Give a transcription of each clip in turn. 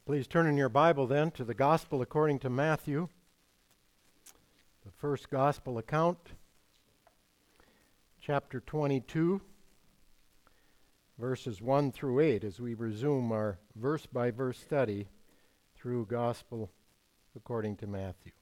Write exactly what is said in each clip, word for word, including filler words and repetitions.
Please turn in your Bible then to the Gospel according to Matthew, the first Gospel account, chapter twenty-two, verses one through eight, as we resume our verse-by-verse study through Gospel according to Matthew.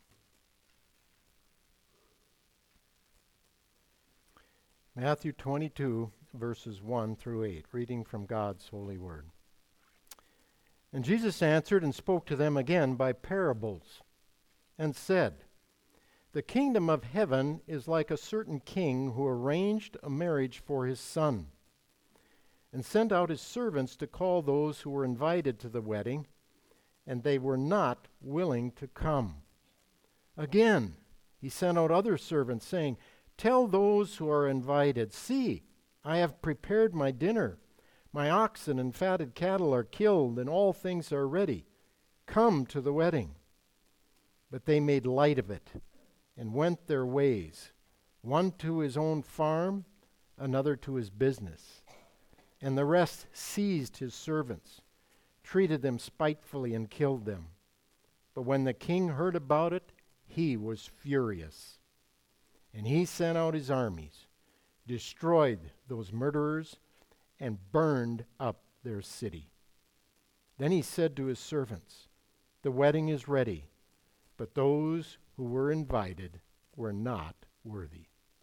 Matthew twenty-two, verses one through eight, reading from God's holy word. And Jesus answered and spoke to them again by parables, and said, The kingdom of heaven is like a certain king who arranged a marriage for his son, and sent out his servants to call those who were invited to the wedding, and they were not willing to come. Again, he sent out other servants, saying, Tell those who are invited, See, I have prepared my dinner. My oxen and fatted cattle are killed, and all things are ready. Come to the wedding. But they made light of it, and went their ways, one to his own farm, another to his business. And the rest seized his servants, treated them spitefully, and killed them. But when the king heard about it, he was furious. And he sent out his armies, destroyed those murderers, and burned up their city. Then he said to his servants, The wedding is ready, but those who were invited were not worthy.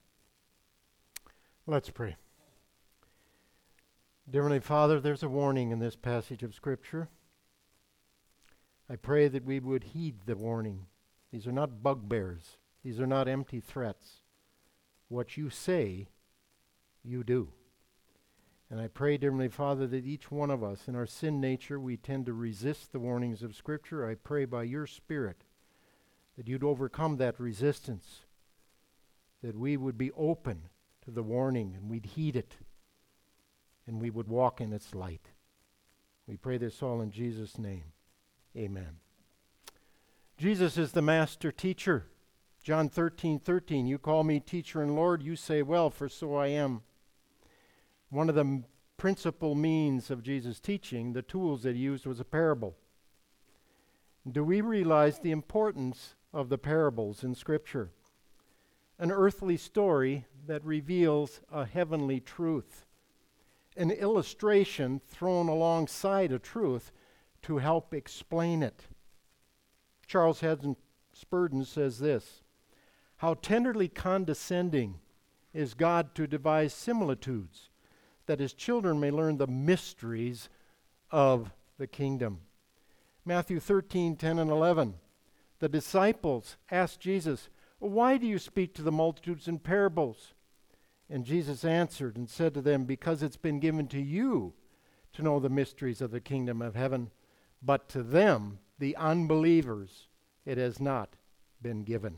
Let's pray. Dear Heavenly Father, there's a warning in this passage of Scripture. I pray that we would heed the warning. These are not bugbears. These are not empty threats. What you say, you do. And I pray, dear Heavenly Father, that each one of us, in our sin nature, we tend to resist the warnings of Scripture. I pray by your Spirit that you'd overcome that resistance, that we would be open to the warning and we'd heed it, and we would walk in its light. We pray this all in Jesus' name. Amen. Jesus is the master teacher. John thirteen thirteen, You call me teacher and Lord, you say, Well, for so I am. One of the m- principal means of Jesus' teaching, the tools that he used, was a parable. Do we realize the importance of the parables in Scripture? An earthly story that reveals a heavenly truth. An illustration thrown alongside a truth to help explain it. Charles Haddon Spurgeon says this, How tenderly condescending is God to devise similitudes, that his children may learn the mysteries of the kingdom. Matthew thirteen, ten and eleven. The disciples asked Jesus, Why do you speak to the multitudes in parables? And Jesus answered and said to them, Because it's been given to you to know the mysteries of the kingdom of heaven, but to them, the unbelievers, it has not been given.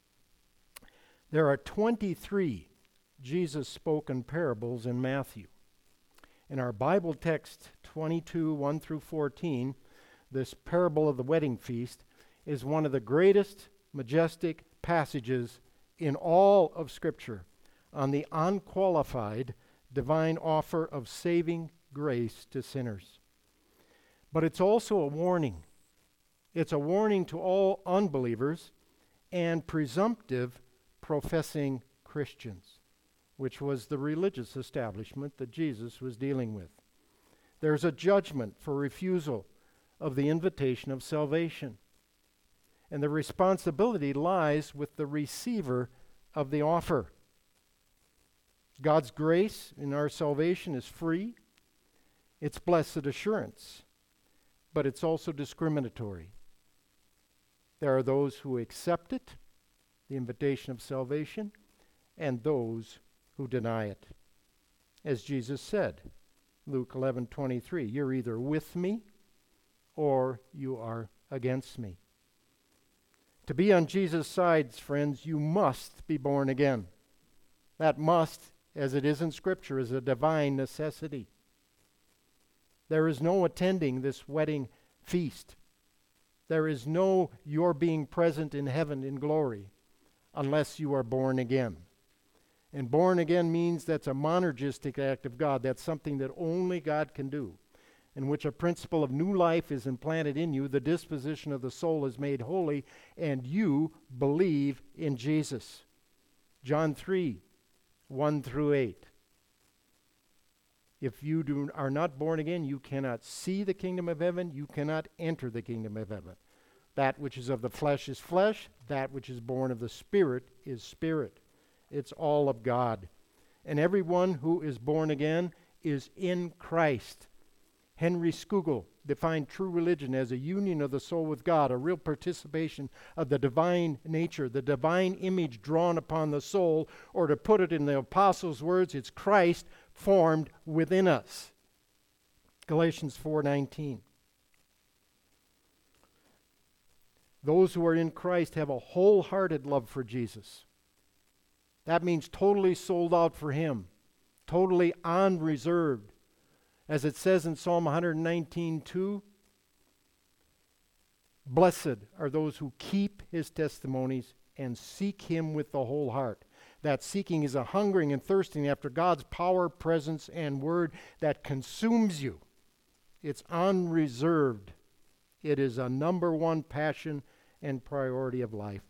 There are twenty-three Jesus spoken parables in Matthew. In our Bible text twenty-two, one through fourteen, this parable of the wedding feast is one of the greatest, majestic passages in all of Scripture on the unqualified divine offer of saving grace to sinners. But it's also a warning. It's a warning to all unbelievers and presumptive professing Christians, which was the religious establishment that Jesus was dealing with. There's a judgment for refusal of the invitation of salvation. And the responsibility lies with the receiver of the offer. God's grace in our salvation is free. It's blessed assurance. But it's also discriminatory. There are those who accept it, the invitation of salvation, and those who deny it. As Jesus said, Luke eleven twenty-three, You're either with me or you are against me. To be on Jesus' side, friends, you must be born again. That must, as it is in Scripture, is a divine necessity. There is no attending this wedding feast. There is no your being present in heaven in glory unless you are born again. And born again means that's a monergistic act of God. That's something that only God can do. in which a principle of new life is implanted in you, the disposition of the soul is made holy, and you believe in Jesus. John three, one through eight. If you do, are not born again, you cannot see the kingdom of heaven, you cannot enter the kingdom of heaven. That which is of the flesh is flesh, that which is born of the Spirit is spirit. It's all of God. And everyone who is born again is in Christ. Henry Scougal defined true religion as a union of the soul with God, a real participation of the divine nature, the divine image drawn upon the soul, or to put it in the apostles' words, it's Christ formed within us. Galatians four nineteen. Those who are in Christ have a wholehearted love for Jesus. That means totally sold out for Him, totally unreserved. As it says in Psalm one nineteen two, blessed are those who keep His testimonies and seek Him with the whole heart. That seeking is a hungering and thirsting after God's power, presence, and word that consumes you. It's unreserved. It is a number one passion and priority of life.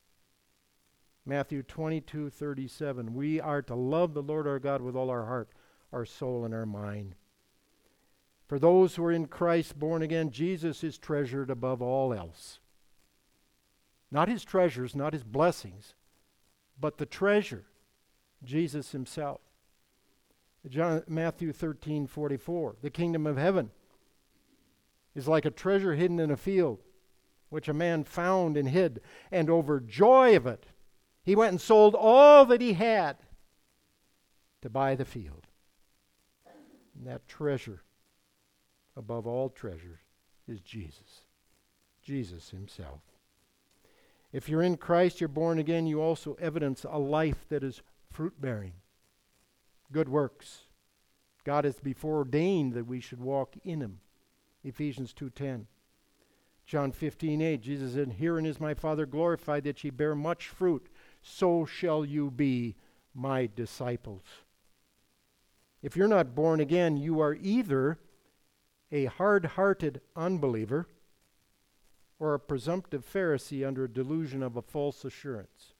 Matthew twenty-two thirty-seven. We are to love the Lord our God with all our heart, our soul, and our mind. For those who are in Christ, born again, Jesus is treasured above all else. Not His treasures, not His blessings, but the treasure, Jesus Himself. John, Matthew thirteen forty-four. The kingdom of heaven is like a treasure hidden in a field, which a man found and hid, and over joy of it, he went and sold all that he had to buy the field. And that treasure, above all treasures, is Jesus. Jesus Himself. If you're in Christ, you're born again, you also evidence a life that is fruit-bearing. Good works. God has before ordained that we should walk in Him. Ephesians two ten. John fifteen eight, Jesus said, herein is my Father glorified, that ye bear much fruit, so shall you be my disciples. If you're not born again, you are either a hard-hearted unbeliever or a presumptive Pharisee under a delusion of a false assurance.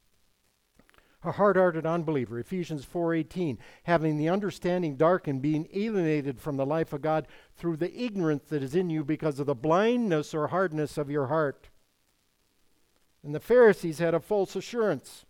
A hard-hearted unbeliever, Ephesians four eighteen, having the understanding darkened, being alienated from the life of God through the ignorance that is in you because of the blindness or hardness of your heart. And the Pharisees had a false assurance.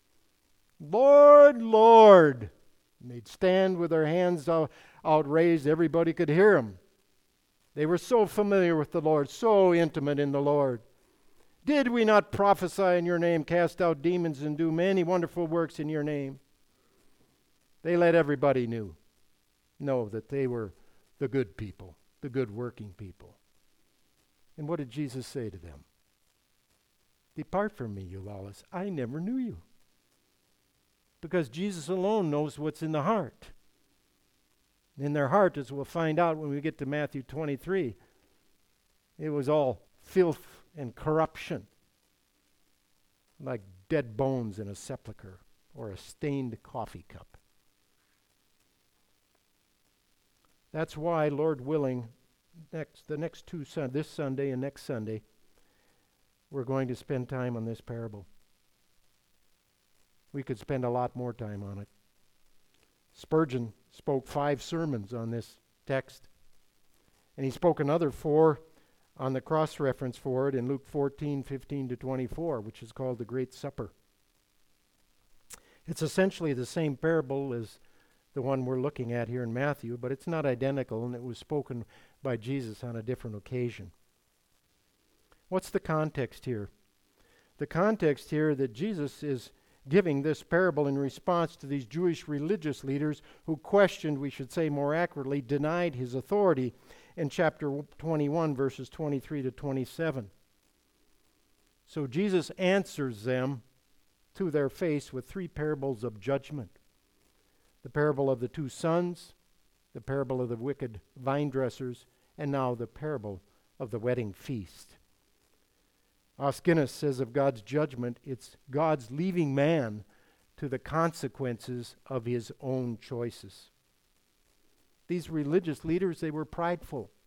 Lord, Lord. And they'd stand with their hands out, outraised. Everybody could hear them. They were so familiar with the Lord, so intimate in the Lord. Did we not prophesy in your name, cast out demons, and do many wonderful works in your name? They let everybody knew, know that they were the good people, the good working people. And what did Jesus say to them? Depart from me, you lawless. I never knew you. Because Jesus alone knows what's in the heart. In their heart, as we'll find out when we get to Matthew twenty-three, it was all filth and corruption, like dead bones in a sepulcher or a stained coffee cup. That's why, Lord willing, next the next two sun this Sunday and next Sunday, we're going to spend time on this parable. We could spend a lot more time on it. Spurgeon spoke five sermons on this text, and he spoke another four on the cross-reference for it in Luke fourteen, fifteen to twenty-four, which is called the Great Supper. It's essentially the same parable as the one we're looking at here in Matthew, but it's not identical, and it was spoken by Jesus on a different occasion. What's the context here? The context here that Jesus is giving this parable in response to these Jewish religious leaders who questioned, we should say more accurately, denied his authority in chapter twenty-one, verses twenty-three to twenty-seven. So Jesus answers them to their face with three parables of judgment. The parable of the two sons, the parable of the wicked vine dressers, and now the parable of the wedding feast. Os Guinness says of God's judgment, it's God's leaving man to the consequences of his own choices. These religious leaders, they were prideful.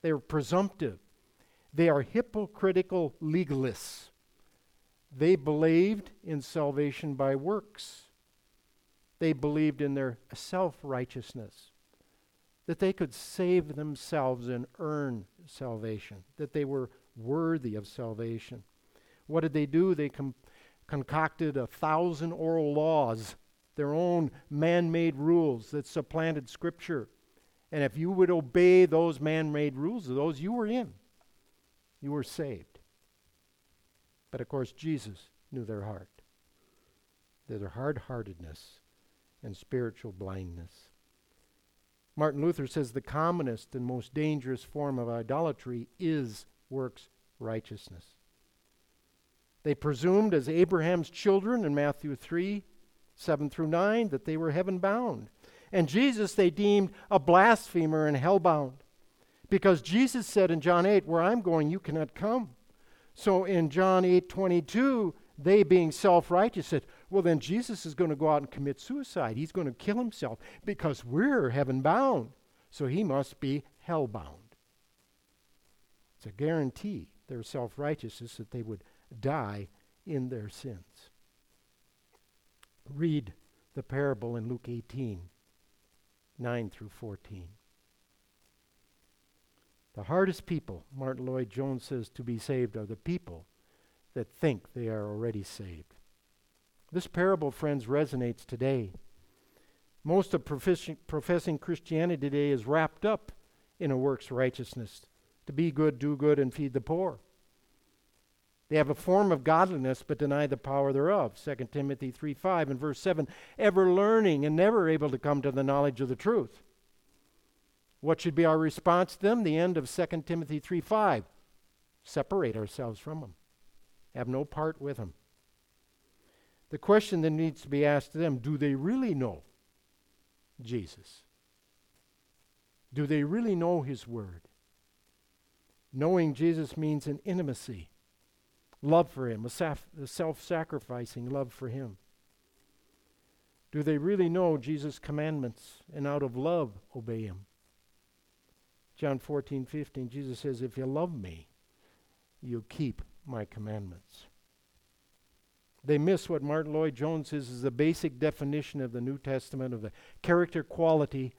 They are presumptive. They are hypocritical legalists. They believed in salvation by works. They believed in their self-righteousness, that they could save themselves and earn salvation, that they were worthy of salvation. What did they do? They com- concocted a thousand oral laws, their own man-made rules that supplanted Scripture. And if you would obey those man-made rules, those you were in, you were saved. But of course, Jesus knew their heart, their hard-heartedness and spiritual blindness. Martin Luther says the commonest and most dangerous form of idolatry is works righteousness. They presumed as Abraham's children in Matthew three, seven through nine, that they were heaven-bound. And Jesus they deemed a blasphemer and hell-bound. Because Jesus said in John eight, where I'm going, you cannot come. So in John eight twenty-two, they being self-righteous said, well, then Jesus is going to go out and commit suicide. He's going to kill himself because we're heaven-bound. So he must be hell-bound. It's a guarantee, their self-righteousness, that they would die in their sins. Read the parable in Luke eighteen, nine through fourteen. The hardest people, Martin Lloyd-Jones says, to be saved are the people that think they are already saved. This parable, friends, resonates today. Most of professing, professing Christianity today is wrapped up in a works righteousness, to be good, do good, and feed the poor. They have a form of godliness but deny the power thereof. Second Timothy three five and verse seven, ever learning and never able to come to the knowledge of the truth. What should be our response to them? The end of Second Timothy three five. Separate ourselves from them. Have no part with them. The question that needs to be asked to them, do they really know Jesus? Do they really know his word? Knowing Jesus means an intimacy, love for him, a, saf- a self-sacrificing love for him. Do they really know Jesus' commandments and out of love obey him? John fourteen fifteen, Jesus says, if you love me, you'll keep my commandments. They miss what Martin Lloyd-Jones says is the basic definition of the New Testament, of the character, quality,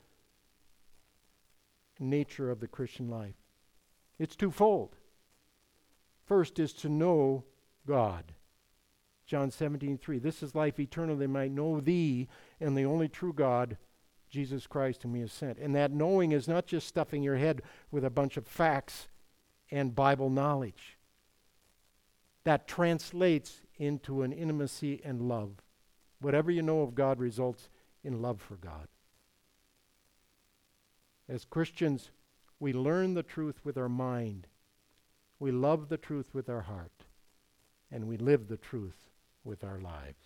nature of the Christian life. It's twofold. First is to know God. John seventeen three, this is life eternal, they might know thee and the only true God, Jesus Christ whom he has sent. And that knowing is not just stuffing your head with a bunch of facts and Bible knowledge. That translates into an intimacy and love. Whatever you know of God results in love for God. As Christians, we learn the truth with our mind. We love the truth with our heart. And we live the truth with our lives.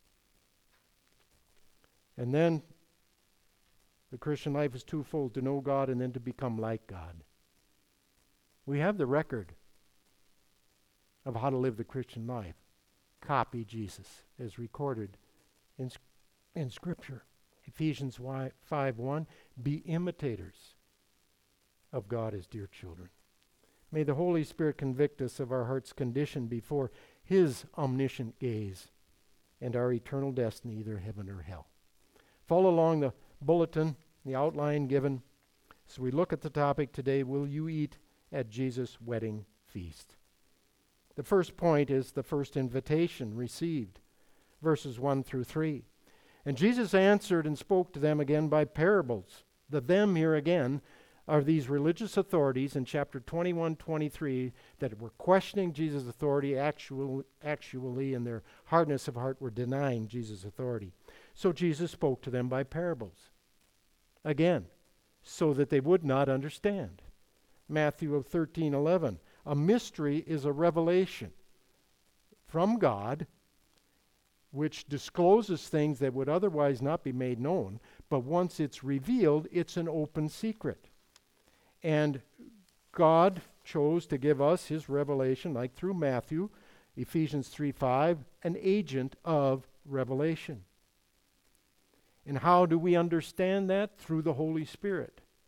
And then the Christian life is twofold, to know God and then to become like God. We have the record of how to live the Christian life. Copy Jesus as recorded in, in Scripture. Ephesians five one, be imitators of God as dear children. May the Holy Spirit convict us of our heart's condition before his omniscient gaze and our eternal destiny, either heaven or hell. Follow along the bulletin, the outline given. So we look at the topic today, will you eat at Jesus' wedding feast? The first point is the first invitation received, verses one through three. And Jesus answered and spoke to them again by parables. The them here again are these religious authorities in chapter twenty-one, twenty-three that were questioning Jesus' authority, actual, actually in their hardness of heart were denying Jesus' authority. So Jesus spoke to them by parables. Again, so that they would not understand. Matthew thirteen eleven. A mystery is a revelation from God which discloses things that would otherwise not be made known, but once it's revealed, it's an open secret. And God chose to give us his revelation, like through Matthew, Ephesians three five, an agent of revelation. And how do we understand that? Through the Holy Spirit.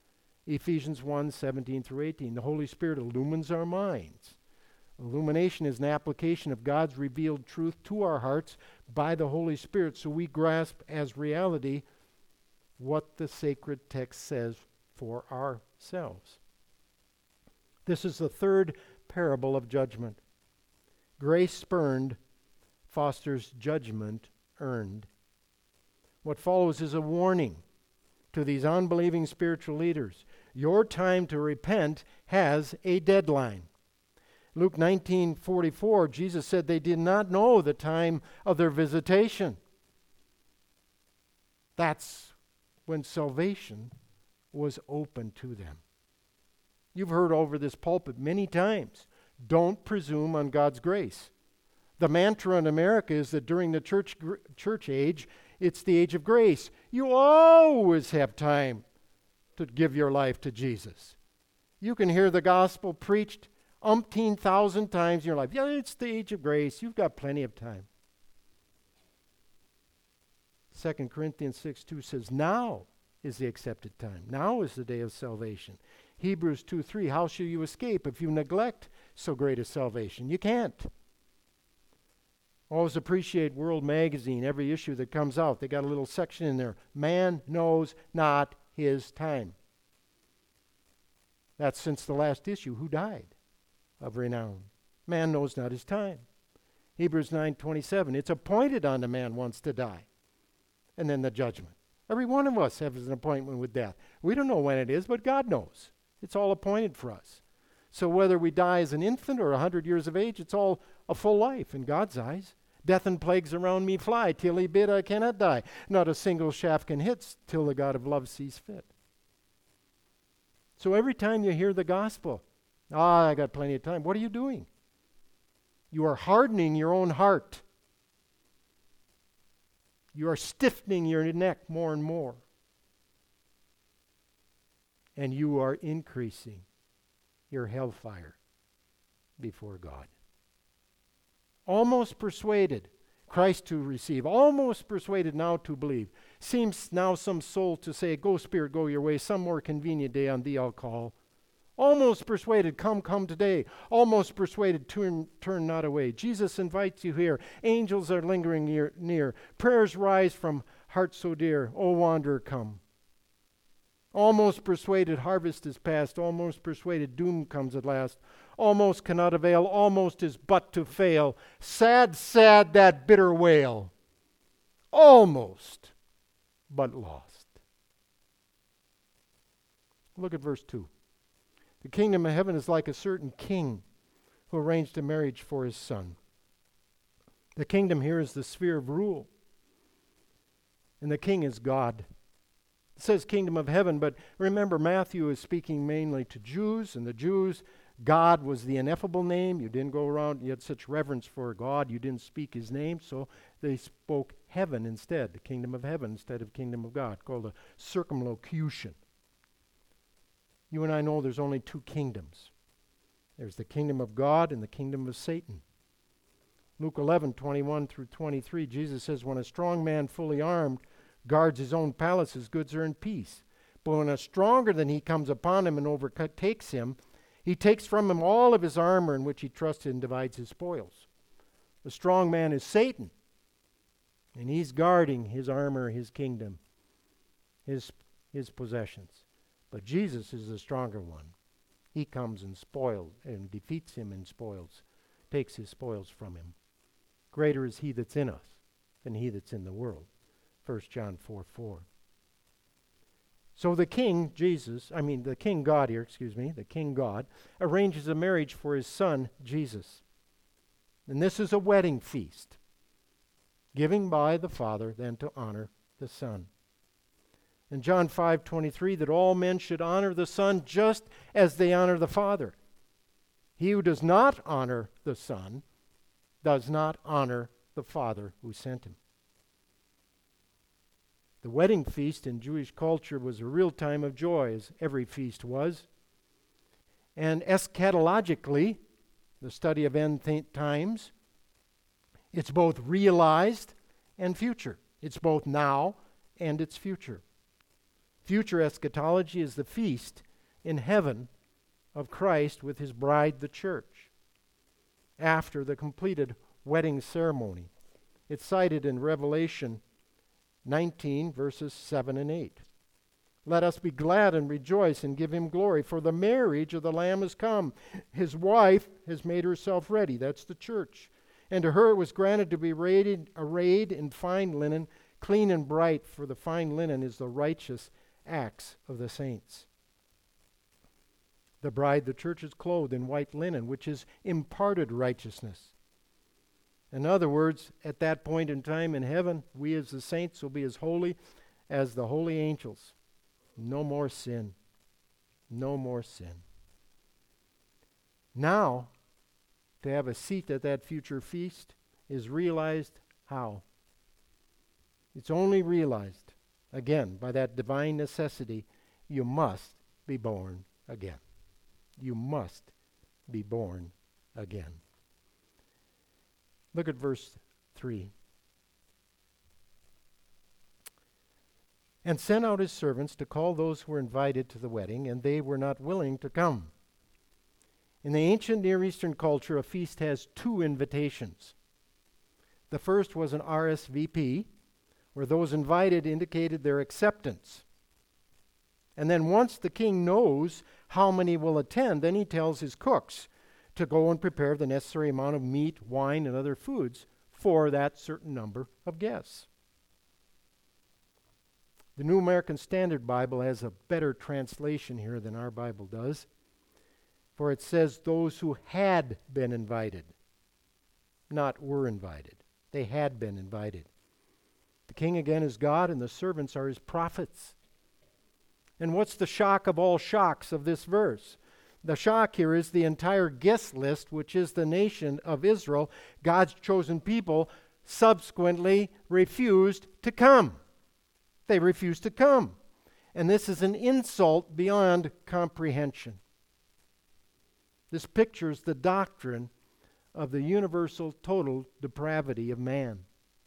Ephesians one, seventeen through eighteen. The Holy Spirit illumines our minds. Illumination is an application of God's revealed truth to our hearts by the Holy Spirit, so we grasp as reality what the sacred text says for ourselves. This is the third parable of judgment. Grace spurned fosters judgment earned. What follows is a warning to these unbelieving spiritual leaders. Your time to repent has a deadline. Luke nineteen forty-four, Jesus said they did not know the time of their visitation. That's when salvation was open to them. You've heard over this pulpit many times, don't presume on God's grace. The mantra in America is that during the church gr- church age, it's the age of grace. You always have time to give your life to Jesus. You can hear the gospel preached umpteen thousand times in your life. Yeah, it's the age of grace. You've got plenty of time. Second Corinthians six two says, now is the accepted time. Now is the day of salvation. Hebrews two three, how shall you escape if you neglect so great a salvation? You can't. Always appreciate World Magazine, every issue that comes out. They got a little section in there. Man knows not his time. That's since the last issue. Who died of renown? Man knows not his time. Hebrews nine twenty-seven, it's appointed unto man once to die. And then the judgment. Every one of us has an appointment with death. We don't know when it is, but God knows. It's all appointed for us. So whether we die as an infant or a hundred years of age, it's all a full life in God's eyes. Death and plagues around me fly, till he bid I cannot die. Not a single shaft can hit, till the God of love sees fit. So every time you hear the gospel, ah, I got plenty of time, what are you doing? You are hardening your own heart. You are stiffening your neck more and more. And you are increasing your hellfire before God. Almost persuaded Christ to receive, almost persuaded now to believe. Seems now some soul to say, go Spirit, go your way, some more convenient day on thee I'll call. Almost persuaded, come, come today. Almost persuaded, turn, turn not away. Jesus invites you here. Angels are lingering near, near. Prayers rise from hearts so dear. O wanderer, come. Almost persuaded, harvest is past. Almost persuaded, doom comes at last. Almost cannot avail. Almost is but to fail. Sad, sad that bitter wail. Almost, but lost. Look at verse two. The kingdom of heaven is like a certain king who arranged a marriage for his son. The kingdom here is the sphere of rule. And the king is God. It says kingdom of heaven, but remember Matthew is speaking mainly to Jews, and the Jews, God was the ineffable name. You didn't go around, you had such reverence for God, you didn't speak his name, so they spoke heaven instead, the kingdom of heaven instead of kingdom of God, called a circumlocution. You and I know there's only two kingdoms. There's the kingdom of God and the kingdom of Satan. Luke eleven, twenty-one through twenty-three, Jesus says, when a strong man fully armed guards his own palace, his goods are in peace. But when a stronger than he comes upon him and overtakes him, he takes from him all of his armor in which he trusted and divides his spoils. The strong man is Satan, and he's guarding his armor, his kingdom, his, his possessions. But Jesus is the stronger one. He comes and spoils and defeats him and spoils, takes his spoils from him. Greater is he that's in us than he that's in the world. First John four four. So the king, Jesus, I mean the king God here, excuse me, the king God, arranges a marriage for his son, Jesus. And this is a wedding feast, giving by the Father then to honor the Son. In John five twenty-three, that all men should honor the Son just as they honor the Father. He who does not honor the Son does not honor the Father who sent him. The wedding feast in Jewish culture was a real time of joy, as every feast was. And eschatologically, the study of end th- times, it's both realized and future. It's both now and it's future. Future eschatology is the feast in heaven of Christ with his bride, the church, after the completed wedding ceremony. It's cited in Revelation nineteen, verses seven and eight. Let us be glad and rejoice and give him glory, for the marriage of the Lamb has come. His wife has made herself ready. That's the church. And to her it was granted to be arrayed, arrayed in fine linen, clean and bright, for the fine linen is the righteous acts of the saints. The bride, the church, is clothed in white linen, which is imparted righteousness. In other words, at that point in time in heaven, we as the saints will be as holy as the holy angels. No more sin. No more sin. Now, to have a seat at that future feast is realized how? It's only realized, again, by that divine necessity. You must be born again. You must be born again. Look at verse three. And sent out his servants to call those who were invited to the wedding, and they were not willing to come. In the ancient Near Eastern culture, a feast has two invitations. The first was an R S V P, where those invited indicated their acceptance. And then once the king knows how many will attend, then he tells his cooks to go and prepare the necessary amount of meat, wine, and other foods for that certain number of guests. The New American Standard Bible has a better translation here than our Bible does, for it says those who had been invited, not were invited. They had been invited. The king again is God, and the servants are his prophets. And what's the shock of all shocks of this verse? The shock here is the entire guest list, which is the nation of Israel, God's chosen people, subsequently refused to come. They refused to come. And this is an insult beyond comprehension. This pictures the doctrine of the universal total depravity of man.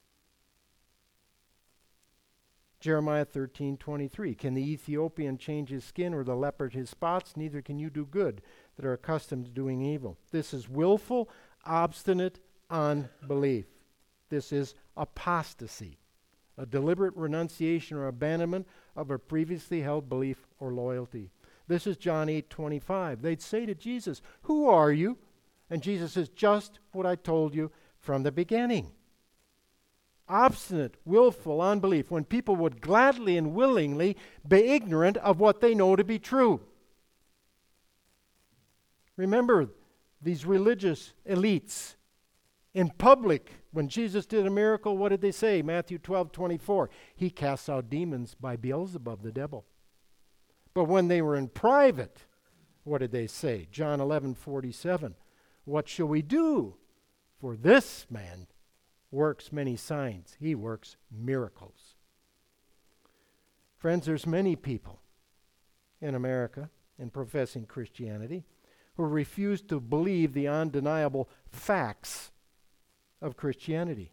Jeremiah thirteen twenty-three. Can the Ethiopian change his skin, or the leopard his spots? Neither can you do good that are accustomed to doing evil. This is willful, obstinate unbelief. This is apostasy, a deliberate renunciation or abandonment of a previously held belief or loyalty. This is John eight twenty-five. They'd say to Jesus, "Who are you?" And Jesus says, "Just what I told you from the beginning." Obstinate, willful unbelief, when people would gladly and willingly be ignorant of what they know to be true. Remember these religious elites. In public, when Jesus did a miracle, what did they say? Matthew twelve twenty-four. He casts out demons by Beelzebub, the devil. But when they were in private, what did they say? John eleven forty-seven. What shall we do? For this man works many signs. He works miracles. Friends, there's many people in America in professing Christianity who refuse to believe the undeniable facts of Christianity.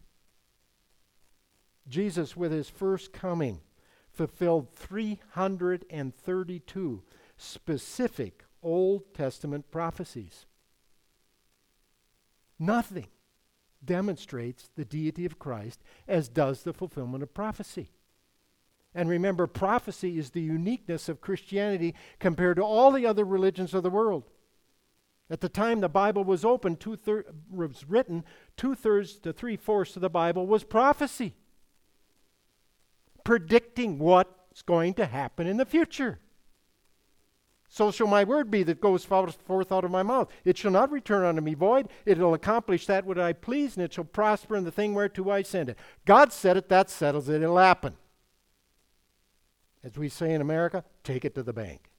Jesus, with his first coming, fulfilled three hundred thirty-two specific Old Testament prophecies. Nothing demonstrates the deity of Christ as does the fulfillment of prophecy. And remember, prophecy is the uniqueness of Christianity compared to all the other religions of the world. At the time the Bible was open, two-thir- was written, two-thirds to three-fourths of the Bible was prophecy, predicting what's going to happen in the future. So shall my word be that goes forth out of my mouth. It shall not return unto me void. It will accomplish that which I please, and it shall prosper in the thing whereto I send it. God said it, that settles it. It'll happen. As we say in America, take it to the bank.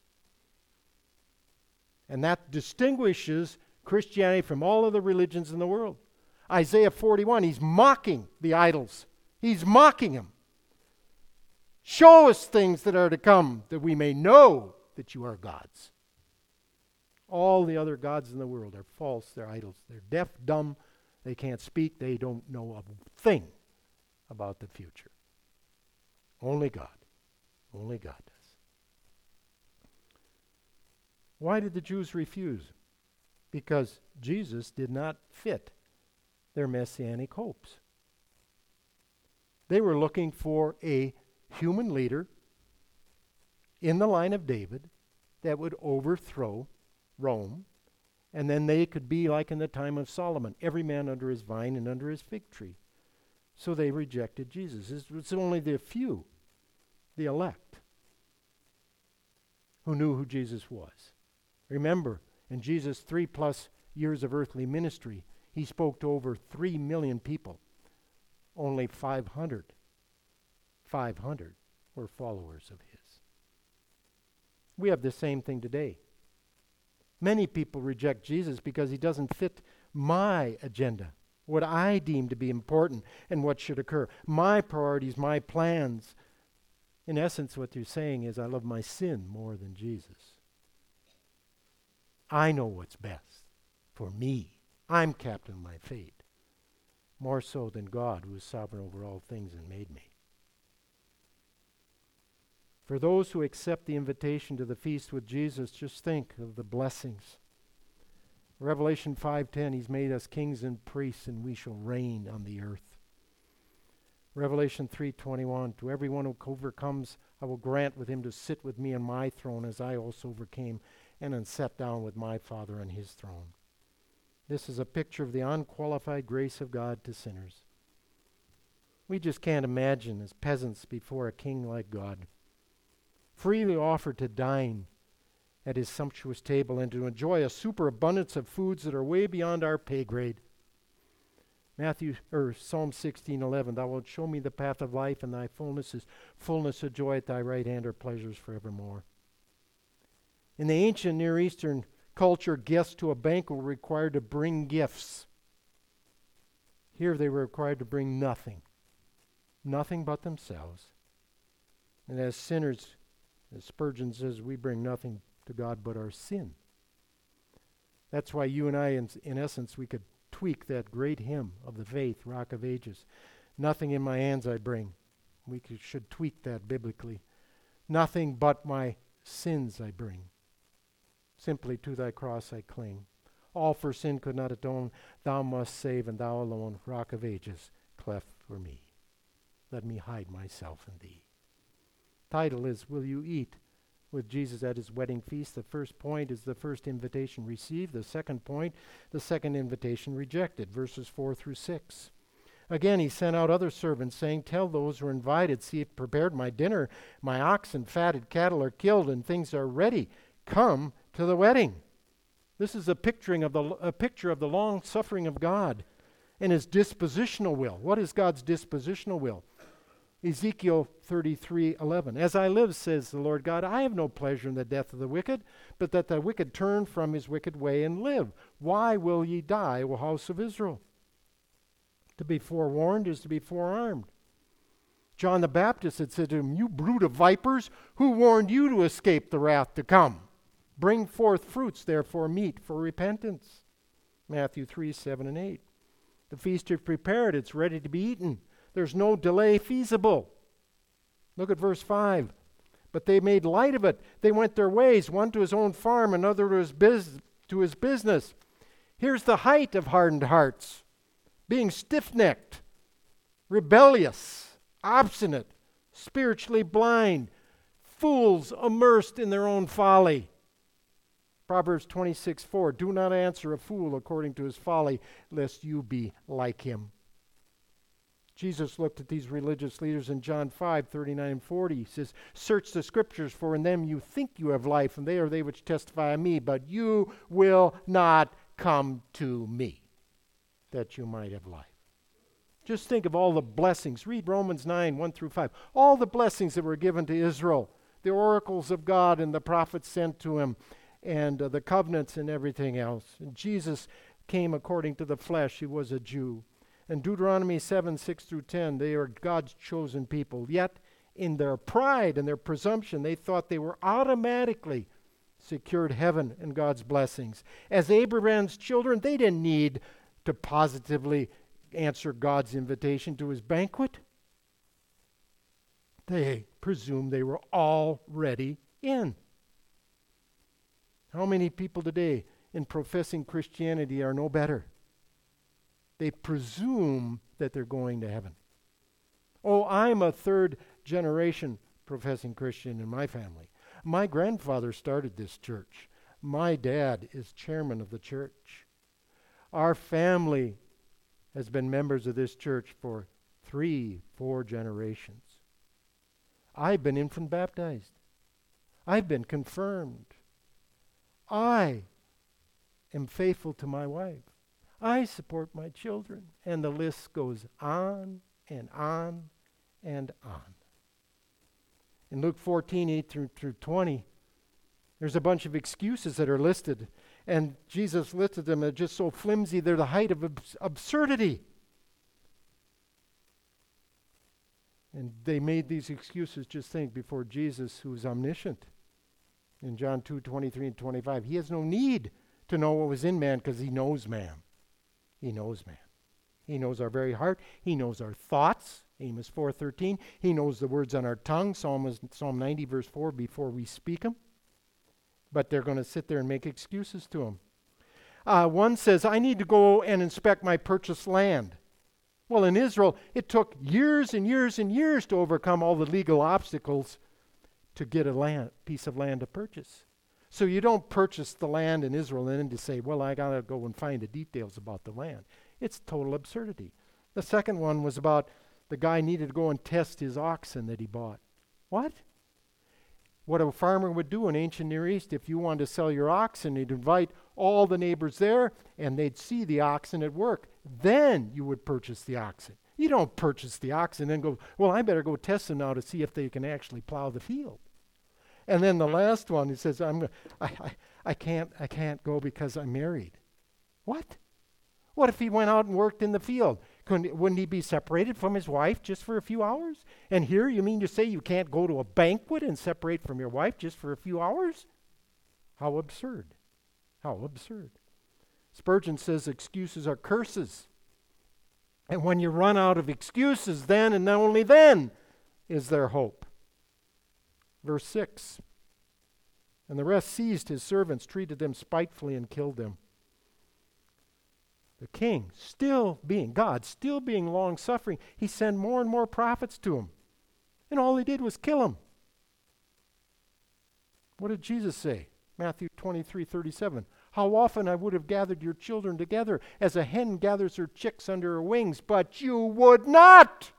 And that distinguishes Christianity from all other religions in the world. Isaiah forty-one, he's mocking the idols. He's mocking them. Show us things that are to come, that we may know that you are gods. All the other gods in the world are false, they're idols. They're deaf, dumb, they can't speak, they don't know a thing about the future. Only God. Only God does. Why did the Jews refuse? Because Jesus did not fit their messianic hopes. They were looking for a human leader in the line of David that would overthrow Rome, and then they could be like in the time of Solomon, every man under his vine and under his fig tree. So they rejected Jesus. It was only the few, the elect, who knew who Jesus was. Remember, in Jesus' three plus years of earthly ministry, he spoke to over three million people. Only five hundred, five hundred were followers of his. We have the same thing today. Many people reject Jesus because he doesn't fit my agenda, what I deem to be important and what should occur. My priorities, my plans. In essence, what they're saying is, I love my sin more than Jesus. I know what's best for me. I'm captain of my fate, more so than God, who is sovereign over all things and made me. For those who accept the invitation to the feast with Jesus, just think of the blessings. Revelation five ten, he's made us kings and priests, and we shall reign on the earth. Revelation three twenty-one, to everyone who overcomes, I will grant with him to sit with me on my throne, as I also overcame and am sat down with my Father on his throne. This is a picture of the unqualified grace of God to sinners. We just can't imagine as peasants before a king like God, freely offered to dine at his sumptuous table and to enjoy a superabundance of foods that are way beyond our pay grade. Matthew or Psalm sixteen eleven, thou wilt show me the path of life, and thy fullness is fullness of joy at thy right hand are pleasures forevermore. In the ancient Near Eastern culture, guests to a banquet were required to bring gifts. Here they were required to bring nothing, nothing but themselves. And as sinners, as Spurgeon says, we bring nothing to God but our sin. That's why you and I, in, in essence, we could tweak that great hymn of the faith, Rock of Ages. Nothing in my hands I bring. We could, should tweak that biblically. Nothing but my sins I bring. Simply to thy cross I cling. All for sin could not atone. Thou must save, and thou alone, Rock of Ages, cleft for me. Let me hide myself in thee. Title is, Will You Eat with Jesus at his wedding feast? The first point is the first invitation received. The second point, the second invitation rejected. Verses four through six. Again, he sent out other servants, saying, Tell those who are invited, see, I've prepared my dinner. My oxen, fatted cattle are killed, and things are ready. Come to the wedding. This is a picturing of the a picture of the long suffering of God and his dispositional will. What is God's dispositional will? Ezekiel thirty-three eleven. As I live, says the Lord God, I have no pleasure in the death of the wicked, but that the wicked turn from his wicked way and live. Why will ye die, O house of Israel? To be forewarned is to be forearmed. John the Baptist had said to him, You brood of vipers, who warned you to escape the wrath to come? Bring forth fruits, therefore, meet for repentance. Matthew three seven and eight. The feast is prepared, it's ready to be eaten. There's no delay feasible. Look at verse five. But they made light of it. They went their ways, one to his own farm, another to his, biz- to his business. Here's the height of hardened hearts. Being stiff-necked, rebellious, obstinate, spiritually blind, fools immersed in their own folly. Proverbs twenty-six four, do not answer a fool according to his folly, lest you be like him. Jesus looked at these religious leaders in John five thirty-nine and forty. He says, Search the scriptures, for in them you think you have life, and they are they which testify of me, but you will not come to me, that you might have life. Just think of all the blessings. Read Romans nine, one through five. All the blessings that were given to Israel, the oracles of God and the prophets sent to him, and uh, the covenants and everything else. And Jesus came according to the flesh. He was a Jew. And Deuteronomy seven, six through ten, they are God's chosen people. Yet in their pride and their presumption, they thought they were automatically secured heaven and God's blessings. As Abraham's children, they didn't need to positively answer God's invitation to his banquet. They presumed they were already in. How many people today in professing Christianity are no better? They presume that they're going to heaven. Oh, I'm a third generation professing Christian in my family. My grandfather started this church. My dad is chairman of the church. Our family has been members of this church for three, four generations. I've been infant baptized. I've been confirmed. I am faithful to my wife. I support my children. And the list goes on and on and on. In Luke fourteen, eight through, through twenty, there's a bunch of excuses that are listed. And Jesus listed them as just so flimsy, they're the height of abs- absurdity. And they made these excuses, just think, before Jesus, who's omniscient. In John two, twenty-three and twenty-five, he has no need to know what was in man because he knows man. He knows man. He knows our very heart. He knows our thoughts. Amos four thirteen. He knows the words on our tongue. Psalm, Psalm ninety, verse four, before we speak them. But they're going to sit there and make excuses to him. Uh, one says, I need to go and inspect my purchased land. Well, in Israel, it took years and years and years to overcome all the legal obstacles to get a land, piece of land to purchase. So you don't purchase the land in Israel and then to say, well, I got to go and find the details about the land. It's total absurdity. The second one was about the guy needed to go and test his oxen that he bought. What? What a farmer would do in ancient Near East, if you wanted to sell your oxen, he'd invite all the neighbors there, and they'd see the oxen at work. Then you would purchase the oxen. You don't purchase the oxen and then go, well, I better go test them now to see if they can actually plow the field. And then the last one, he says, I'm, I, I, I can't, I can't go because I'm married. What? What if he went out and worked in the field? Couldn't, wouldn't he be separated from his wife just for a few hours? And here you mean to say you can't go to a banquet and separate from your wife just for a few hours? How absurd. How absurd. Spurgeon says excuses are curses. And when you run out of excuses, then and only then is there hope. Verse six. And the rest seized his servants, treated them spitefully, and killed them. The king, still being, God, still being long-suffering, he sent more and more prophets to him. And all he did was kill him. What did Jesus say? Matthew twenty-three thirty-seven. How often I would have gathered your children together as a hen gathers her chicks under her wings, but you would not.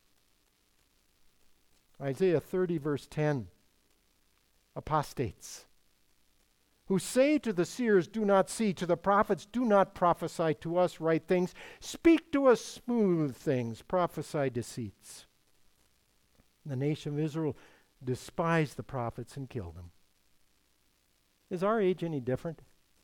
Isaiah thirty verse ten. Apostates, who say to the seers, do not see, to the prophets, do not prophesy to us right things, speak to us smooth things, prophesy deceits. The nation of Israel despised the prophets and killed them. Is our age any different?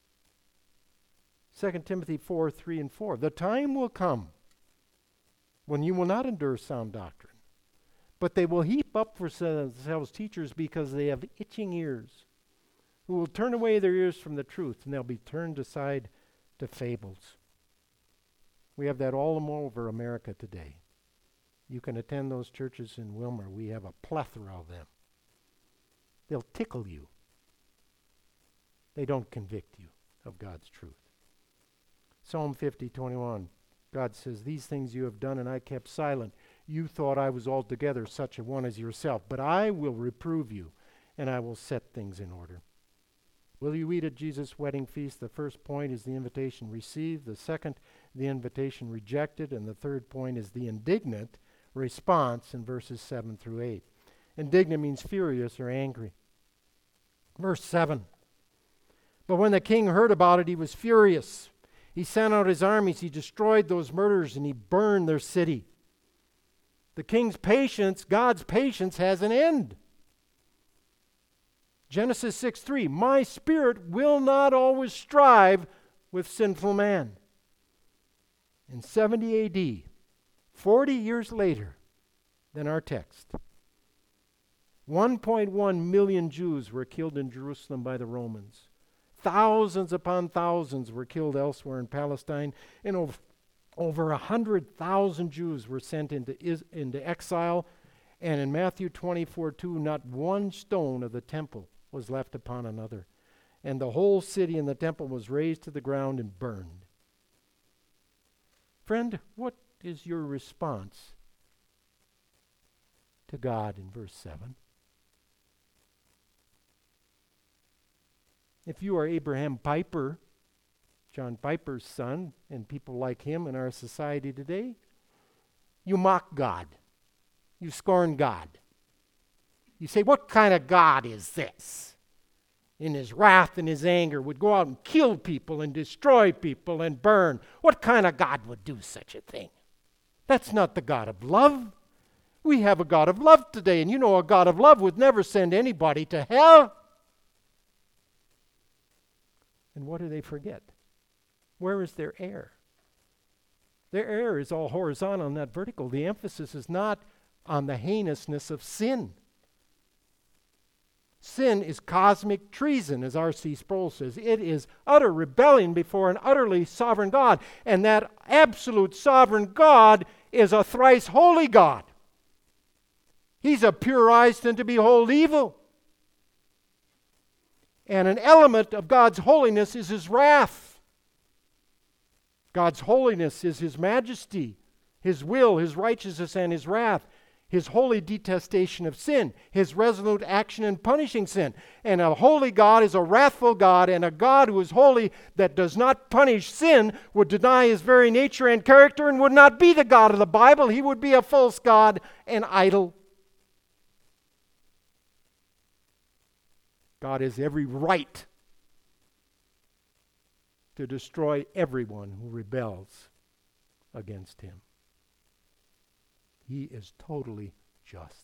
Second Timothy four, three and four. The time will come when you will not endure sound doctrine, but they will heap up for themselves teachers because they have itching ears, who will turn away their ears from the truth, and they'll be turned aside to fables. We have that all over America today. You can attend those churches in Wilmer. We have a plethora of them. They'll tickle you. They don't convict you of God's truth. Psalm fifty, twenty-one. God says, these things you have done, and I kept silent. You thought I was altogether such a one as yourself, but I will reprove you, and I will set things in order. Will you eat at Jesus' wedding feast? The first point is the invitation received. The second, the invitation rejected. And the third point is the indignant response in verses seven through eight. Indignant means furious or angry. Verse seven. But when the king heard about it, he was furious. He sent out his armies. He destroyed those murderers, and he burned their city. The king's patience, God's patience, has an end. Genesis six three, my spirit will not always strive with sinful man. In seventy A D, forty years later than our text, one point one million Jews were killed in Jerusalem by the Romans. Thousands upon thousands were killed elsewhere in Palestine, and over, over one hundred thousand Jews were sent into, is, into exile. And in Matthew twenty-four two, not one stone of the temple was left upon another. and the whole city and the temple was razed to the ground and burned. Friend, what is your response to God in verse seven? If you are Abraham Piper, John Piper's son, and people like him in our society today, you mock God. You scorn God. You say, what kind of God is this? In his wrath and his anger would go out and kill people and destroy people and burn. What kind of God would do such a thing? That's not the God of love. We have a God of love today, and you know a God of love would never send anybody to hell. And what do they forget? Where is their air? Their air is all horizontal and not vertical. The emphasis is not on the heinousness of sin. Sin is cosmic treason, as R C Sproul says. It is utter rebellion before an utterly sovereign God. And that absolute sovereign God is a thrice holy God. He's a pure eyes than to behold evil. And an element of God's holiness is his wrath. God's holiness is his majesty, his will, his righteousness, and his wrath. His holy detestation of sin, his resolute action in punishing sin. And a holy God is a wrathful God, and a God who is holy that does not punish sin would deny his very nature and character and would not be the God of the Bible. He would be a false God, an idol. God has every right to destroy everyone who rebels against him. He is totally just.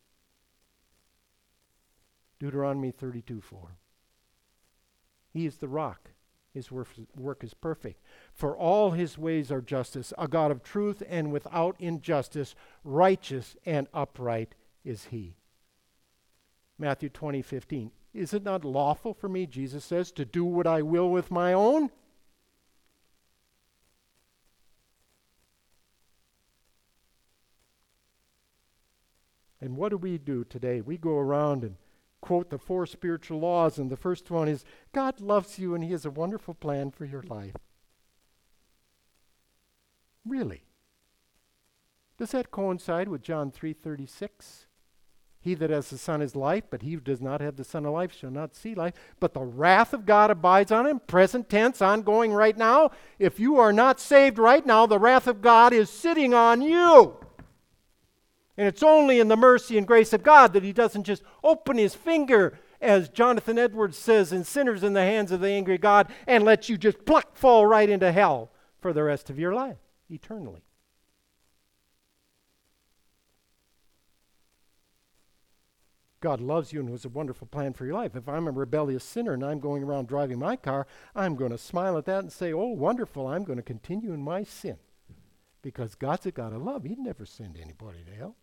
Deuteronomy thirty-two four. He is the rock. His work, work is perfect. For all his ways are justice, a God of truth and without injustice, righteous and upright is he. Matthew twenty fifteen. Is it not lawful for me, Jesus says, to do what I will with my own? And what do we do today? We go around and quote the four spiritual laws, and the first one is, God loves you and he has a wonderful plan for your life. Really? Does that coincide with John three thirty-six? He that has the Son is life, but he who does not have the Son of life shall not see life. But the wrath of God abides on him, present tense, ongoing right now. If you are not saved right now, the wrath of God is sitting on you. And it's only in the mercy and grace of God that he doesn't just open his finger, as Jonathan Edwards says in Sinners in the Hands of the Angry God, and let you just pluck fall right into hell for the rest of your life, eternally. God loves you and has a wonderful plan for your life. If I'm a rebellious sinner and I'm going around driving my car, I'm going to smile at that and say, oh, wonderful, I'm going to continue in my sin. Because God's a God of love. He'd never send anybody to hell.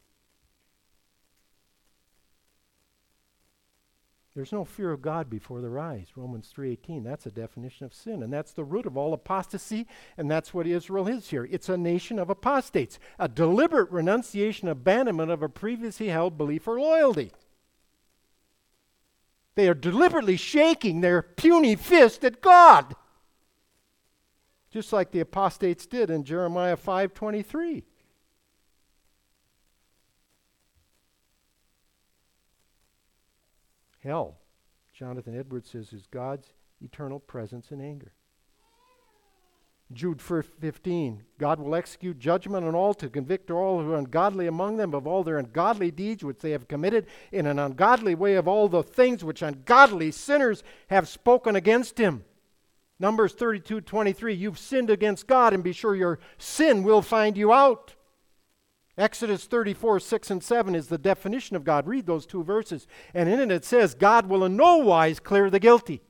There's no fear of God before their eyes. Romans three eighteen, that's a definition of sin. And that's the root of all apostasy, and that's what Israel is here. It's a nation of apostates, a deliberate renunciation, abandonment of a previously held belief or loyalty. They are deliberately shaking their puny fist at God, just like the apostates did in Jeremiah five twenty-three. Hell, Jonathan Edwards says, is God's eternal presence in anger. Jude fifteen, God will execute judgment on all to convict all who are ungodly among them of all their ungodly deeds which they have committed in an ungodly way, of all the things which ungodly sinners have spoken against him. Numbers thirty-two twenty-three, you've sinned against God, and be sure your sin will find you out. Exodus thirty-four six and seven is the definition of God. Read those two verses. And in it it says, God will in no wise clear the guilty.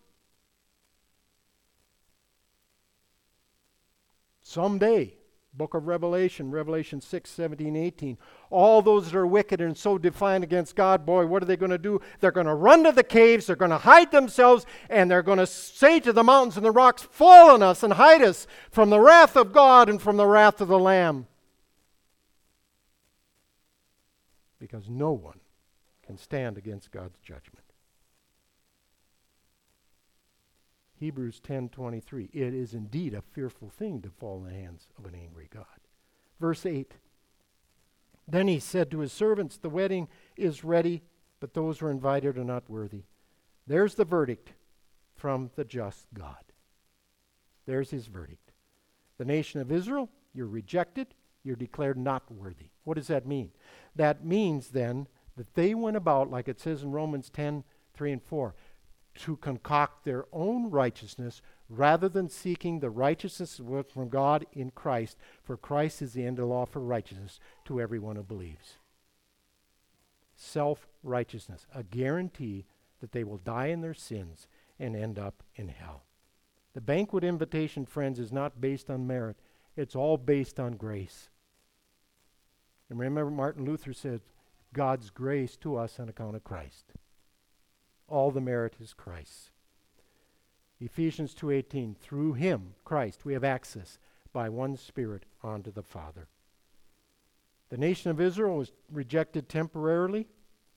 Someday, book of Revelation, Revelation six, seventeen, eighteen, all those that are wicked and so defiant against God, boy, what are they going to do? They're going to run to the caves, they're going to hide themselves, and they're going to say to the mountains and the rocks, fall on us and hide us from the wrath of God and from the wrath of the Lamb. Because no one can stand against God's judgment. Hebrews ten twenty-three. It is indeed a fearful thing to fall in the hands of an angry God. Verse eight. Then he said to his servants, the wedding is ready, but those who are invited are not worthy. There's the verdict from the just God. There's his verdict. The nation of Israel, you're rejected, you're declared not worthy. What does that mean? That means then that they went about, like it says in Romans ten, three and four, to concoct their own righteousness rather than seeking the righteousness from God in Christ, for Christ is the end of the law for righteousness to everyone who believes. Self-righteousness, a guarantee that they will die in their sins and end up in hell. The banquet invitation, friends, is not based on merit. It's all based on grace. And remember, Martin Luther said, God's grace to us on account of Christ. All the merit is Christ's. Ephesians two eighteen, through him, Christ, we have access by one Spirit unto the Father. The nation of Israel was rejected temporarily.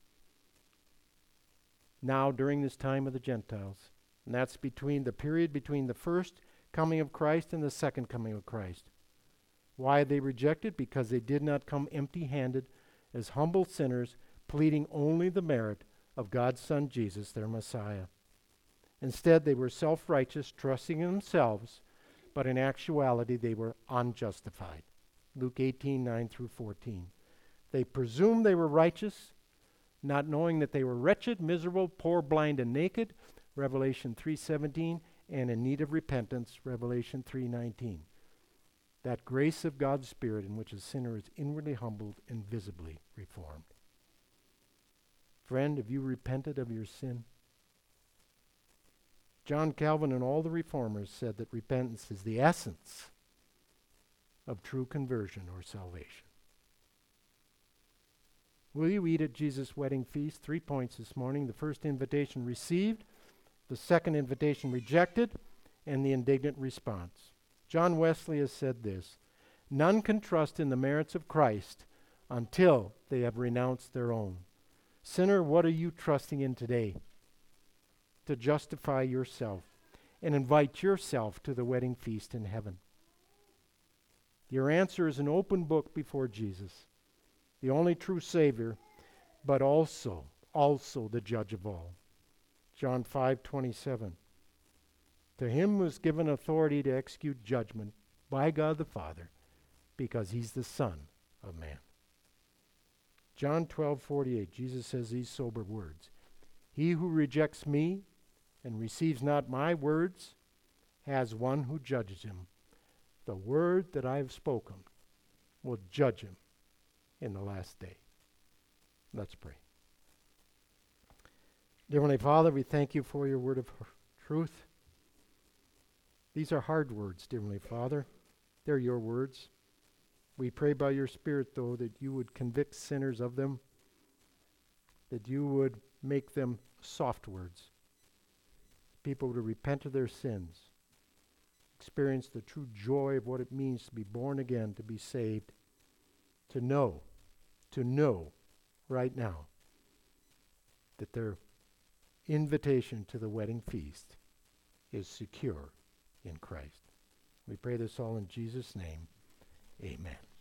Now, during this time of the Gentiles, and that's between the period between the first coming of Christ and the second coming of Christ. Why are they rejected? Because they did not come empty-handed as humble sinners, pleading only the merit of God's Son Jesus, their Messiah. Instead, they were self-righteous, trusting in themselves, but in actuality they were unjustified. Luke eighteen, nine through fourteen. They presumed they were righteous, not knowing that they were wretched, miserable, poor, blind, and naked, Revelation three seventeen, and in need of repentance, Revelation three nineteen. That grace of God's Spirit in which a sinner is inwardly humbled and visibly reformed. Friend, have you repented of your sin? John Calvin and all the reformers said that repentance is the essence of true conversion or salvation. Will you eat at Jesus' wedding feast? Three points this morning. The first invitation received, the second invitation rejected, and the indignant response. John Wesley has said this, none can trust in the merits of Christ until they have renounced their own. Sinner, what are you trusting in today to justify yourself and invite yourself to the wedding feast in heaven? Your answer is an open book before Jesus, the only true Savior, but also, also the judge of all. John five twenty-seven. To him was given authority to execute judgment by God the Father, because he's the Son of Man. John twelve forty-eight, Jesus says these sober words. He who rejects me and receives not my words has one who judges him. The word that I have spoken will judge him in the last day. Let's pray. Dear Heavenly Father, we thank you for your word of truth. These are hard words, dear Heavenly Father. They're your words. We pray by your Spirit, though, that you would convict sinners of them, that you would make them soft words. People would repent of their sins, experience the true joy of what it means to be born again, to be saved, to know, to know right now that their invitation to the wedding feast is secure in Christ. We pray this all in Jesus' name. Amen.